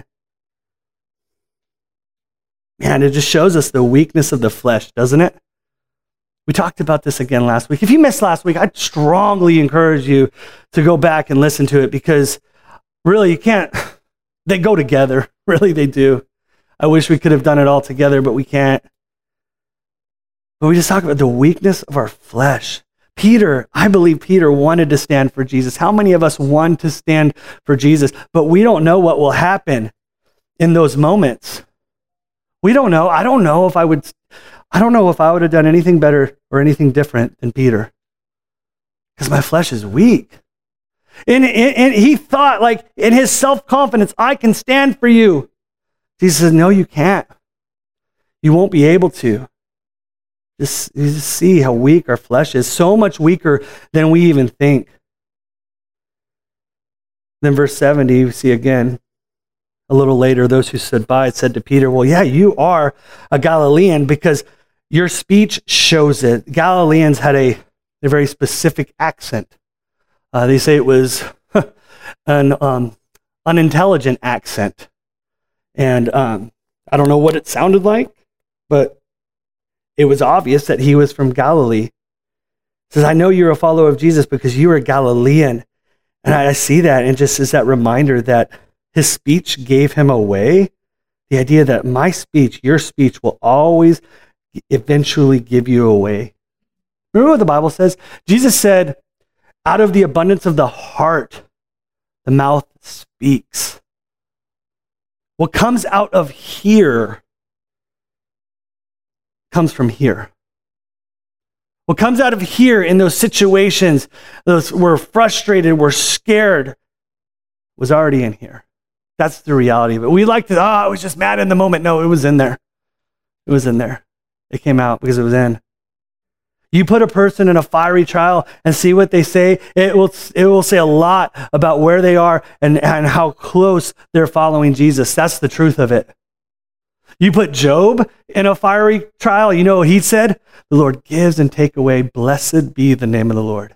Man, it just shows us the weakness of the flesh, doesn't it? We talked about this again last week. If you missed last week, I'd strongly encourage you to go back and listen to it because really you can't, they go together. Really, they do. I wish we could have done it all together, but we can't. But we just talk about the weakness of our flesh. Peter, I believe Peter wanted to stand for Jesus. How many of us want to stand for Jesus? But we don't know what will happen in those moments. We don't know. I don't know if I would, I don't know if I would have done anything better or anything different than Peter. Because my flesh is weak. And, and, and he thought, like, in his self-confidence, I can stand for you. Jesus says, no, you can't. You won't be able to. Just, you just see how weak our flesh is. So much weaker than we even think. Then verse seventy, we see again, a little later, those who stood by said to Peter, well, yeah, you are a Galilean because your speech shows it. Galileans had a, a very specific accent. Uh, they say it was an um, unintelligent accent. And um, I don't know what it sounded like, but it was obvious that he was from Galilee. He says, I know you're a follower of Jesus because you are a Galilean. And I see that, and just as that reminder that his speech gave him away, the idea that my speech, your speech, will always eventually give you away. Remember what the Bible says? Jesus said, out of the abundance of the heart, the mouth speaks. What comes out of here comes from here. What comes out of here in those situations, those we're frustrated, we're scared, was already in here. That's the reality of it. We like to, oh, I was just mad in the moment. No, it was in there. It was in there. It came out because it was in. You put a person in a fiery trial and see what they say, it will, it will say a lot about where they are and, and how close they're following Jesus. That's the truth of it. You put Job in a fiery trial, you know what he said? The Lord gives and take away. Blessed be the name of the Lord.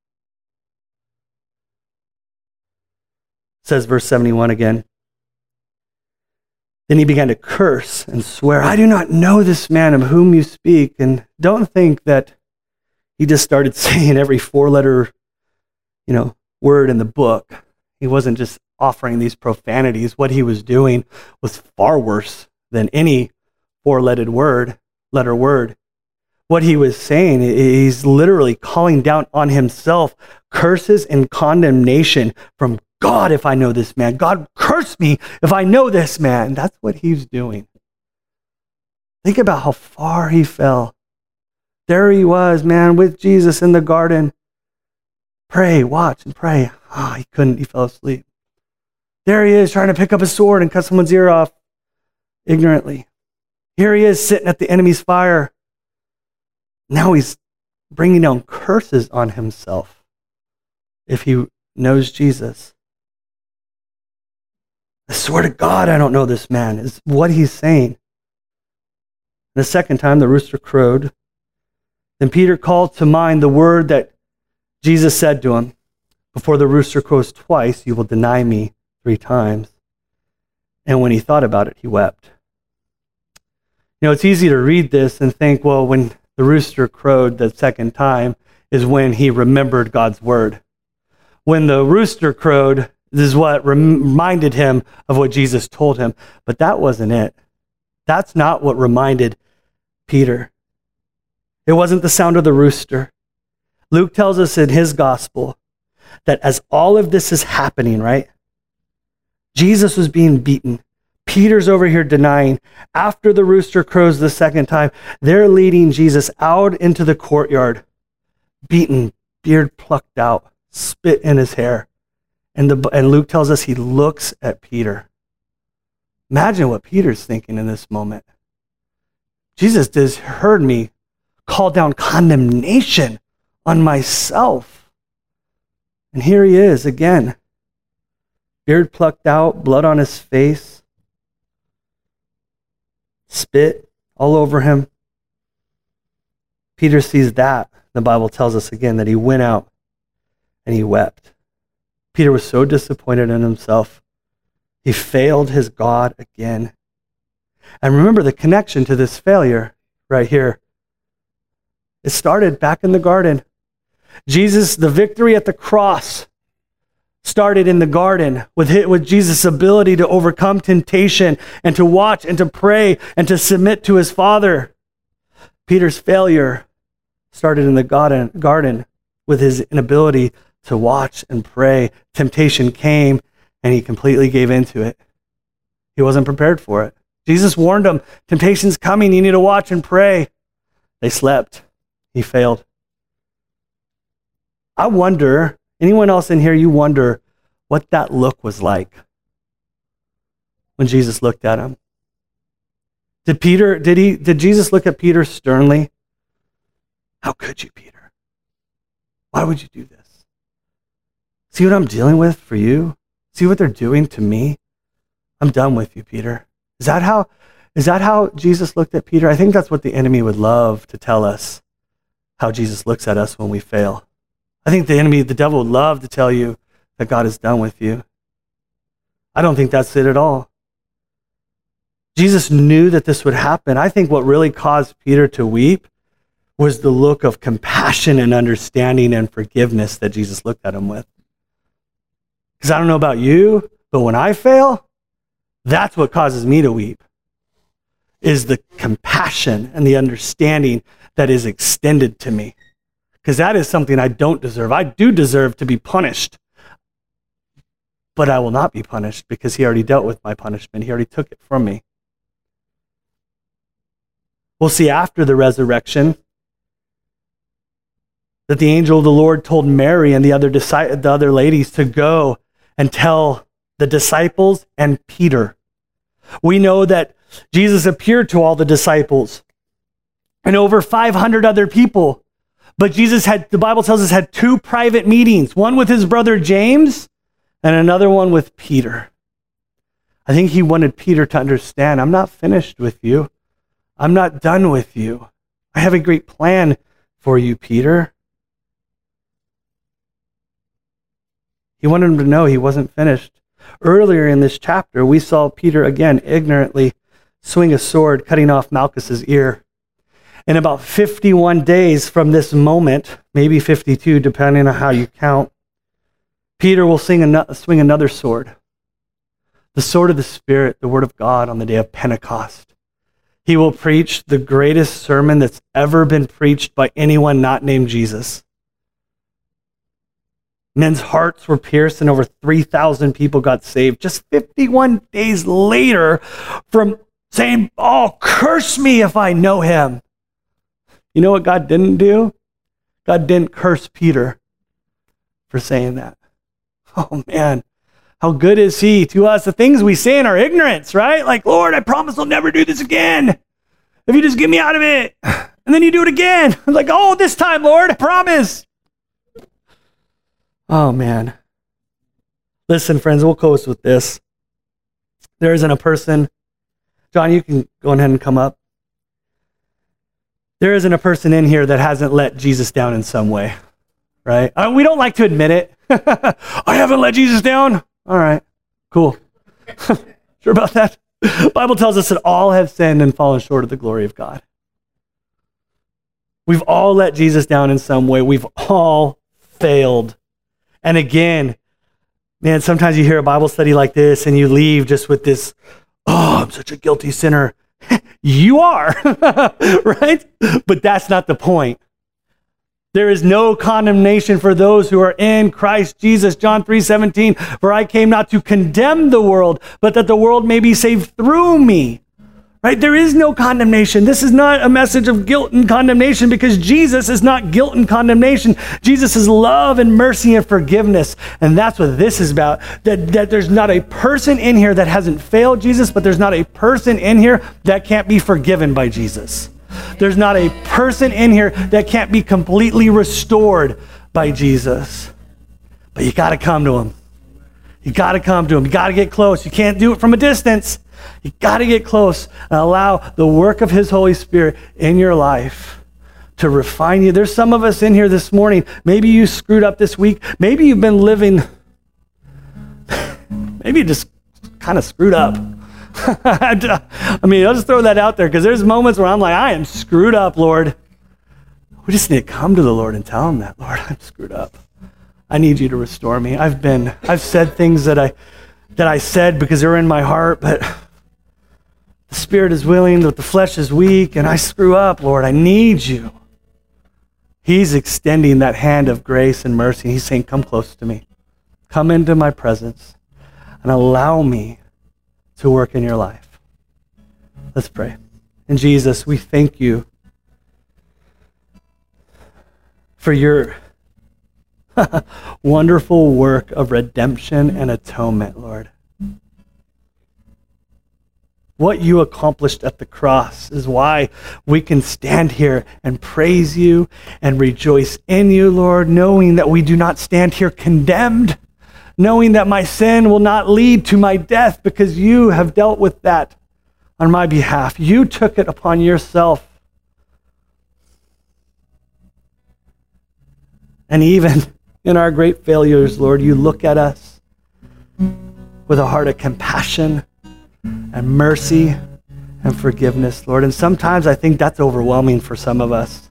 It says verse seventy-one again. Then he began to curse and swear, I do not know this man of whom you speak. And don't think that he just started saying every four-letter, you know, word in the book. He wasn't just offering these profanities. What he was doing was far worse than any four-letter word, letter word. What he was saying, he's literally calling down on himself curses and condemnation from God if I know this man. God, curse me if I know this man. That's what he's doing. Think about how far he fell. There he was, man, with Jesus in the garden. Pray, watch, and pray. Ah, oh, he couldn't. He fell asleep. There he is trying to pick up a sword and cut someone's ear off ignorantly. Here he is sitting at the enemy's fire. Now he's bringing down curses on himself if he knows Jesus. I swear to God, I don't know this man, is what he's saying. The second time the rooster crowed, then Peter called to mind the word that Jesus said to him, before the rooster crows twice, you will deny me three times. And when he thought about it, he wept. You know, it's easy to read this and think, well, when the rooster crowed the second time is when he remembered God's word. When the rooster crowed, this is what reminded him of what Jesus told him. But that wasn't it. That's not what reminded Peter. It wasn't the sound of the rooster. Luke tells us in his gospel that as all of this is happening, right? Jesus was being beaten. Peter's over here denying. After the rooster crows the second time, they're leading Jesus out into the courtyard, beaten, beard plucked out, spit in his hair. And, the, and Luke tells us he looks at Peter. Imagine what Peter's thinking in this moment. Jesus just heard me call down condemnation on myself. And here he is again. Beard plucked out, blood on his face, spit all over him. Peter sees that. The Bible tells us again that he went out and he wept. Peter was so disappointed in himself. He failed his God again. And remember the connection to this failure right here. It started back in the garden. Jesus, the victory at the cross, started in the garden with, with Jesus' ability to overcome temptation and to watch and to pray and to submit to his Father. Peter's failure started in the garden, garden with his inability to watch and pray. Temptation came and he completely gave into it. He wasn't prepared for it. Jesus warned them, temptation's coming, you need to watch and pray. They slept. He failed. I wonder, anyone else in here, you wonder what that look was like when Jesus looked at him. Did Peter, did he, did Jesus look at Peter sternly? How could you, Peter? Why would you do this? See what I'm dealing with for you? See what they're doing to me? I'm done with you, Peter. Is that how, is that how Jesus looked at Peter? I think that's what the enemy would love to tell us, how Jesus looks at us when we fail. I think the enemy, the devil would love to tell you that God is done with you. I don't think that's it at all. Jesus knew that this would happen. I think what really caused Peter to weep was the look of compassion and understanding and forgiveness that Jesus looked at him with. Because I don't know about you, but when I fail, that's what causes me to weep, is the compassion and the understanding that is extended to me. Because that is something I don't deserve. I do deserve to be punished, but I will not be punished because he already dealt with my punishment. He already took it from me. We'll see after the resurrection that the angel of the Lord told Mary and the other, the other ladies to go and tell the disciples and Peter. We know that Jesus appeared to all the disciples and over five hundred other people. But Jesus had, the Bible tells us, had two private meetings, one with his brother James and another one with Peter. I think he wanted Peter to understand, I'm not finished with you. I'm not done with you. I have a great plan for you, Peter. He wanted him to know he wasn't finished. Earlier in this chapter, we saw Peter again ignorantly swing a sword, cutting off Malchus's ear. In about fifty-one days from this moment, maybe fifty-two, depending on how you count, Peter will sing an- swing another sword, the sword of the Spirit, the word of God on the day of Pentecost. He will preach the greatest sermon that's ever been preached by anyone not named Jesus. Men's hearts were pierced and over three thousand people got saved just fifty-one days later from saying, oh, curse me if I know him. You know what God didn't do? God didn't curse Peter for saying that. Oh man, how good is he to us? The things we say in our ignorance, right? Like, Lord, I promise I'll never do this again. If you just get me out of it. And then you do it again. I'm like, oh, this time, Lord, I promise. Oh man. Listen, friends, we'll close with this. There isn't a person. John, you can go ahead and come up. There isn't a person in here that hasn't let Jesus down in some way, right? Uh, we don't like to admit it. I haven't let Jesus down. All right, cool. Sure about that? The Bible tells us that all have sinned and fallen short of the glory of God. We've all let Jesus down in some way. We've all failed. And again, man, sometimes you hear a Bible study like this and you leave just with this, oh, I'm such a guilty sinner. You are, right? But that's not the point. There is no condemnation for those who are in Christ Jesus. John three seventeen, for I came not to condemn the world, but that the world may be saved through me. Right? There is no condemnation. This is not a message of guilt and condemnation, because Jesus is not guilt and condemnation. Jesus is love and mercy and forgiveness. And that's what this is about. That, that there's not a person in here that hasn't failed Jesus, but there's not a person in here that can't be forgiven by Jesus. There's not a person in here that can't be completely restored by Jesus. But you got to come to him. You got to come to him. You got to get close. You can't do it from a distance. You got to get close and allow the work of his Holy Spirit in your life to refine you. There's some of us in here this morning. Maybe you screwed up this week. Maybe you've been living, maybe you just kind of screwed up. I mean, I'll just throw that out there, because there's moments where I'm like, I am screwed up, Lord. We just need to come to the Lord and tell him that, Lord, I'm screwed up. I need you to restore me. I've been, I've said things that I, that I said because they're in my heart, but the spirit is willing, but the flesh is weak, and I screw up, Lord. I need you. He's extending that hand of grace and mercy. He's saying, come close to me. Come into my presence and allow me to work in your life. Let's pray. And Jesus, we thank you for your wonderful work of redemption and atonement, Lord. What you accomplished at the cross is why we can stand here and praise you and rejoice in you, Lord, knowing that we do not stand here condemned, knowing that my sin will not lead to my death, because you have dealt with that on my behalf. You took it upon yourself. And even in our great failures, Lord, you look at us with a heart of compassion and mercy and forgiveness, Lord. And sometimes I think that's overwhelming for some of us.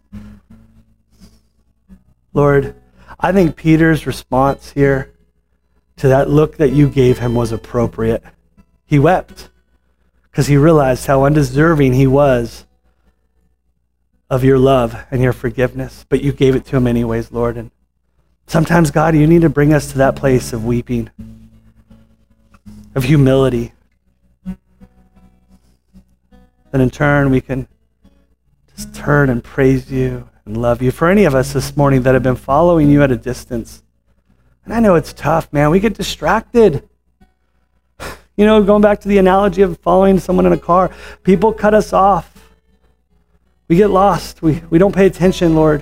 Lord, I think Peter's response here to that look that you gave him was appropriate. He wept because he realized how undeserving he was of your love and your forgiveness, but you gave it to him anyways, Lord. And sometimes, God, you need to bring us to that place of weeping, of humility. Then in turn, we can just turn and praise you and love you. For any of us this morning that have been following you at a distance, and I know it's tough, man. We get distracted. You know, going back to the analogy of following someone in a car, people cut us off. We get lost. We, we don't pay attention, Lord.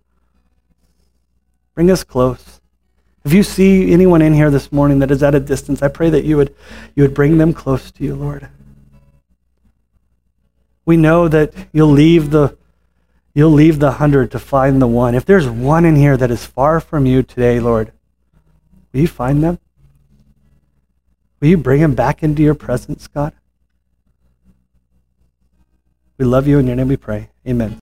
Bring us close. If you see anyone in here this morning that is at a distance, I pray that you would, you would bring them close to you, Lord. We know that you'll leave the you'll leave the hundred to find the one. If there's one in here that is far from you today, Lord, will you find them? Will you bring them back into your presence, God? We love you. In your name we pray. Amen.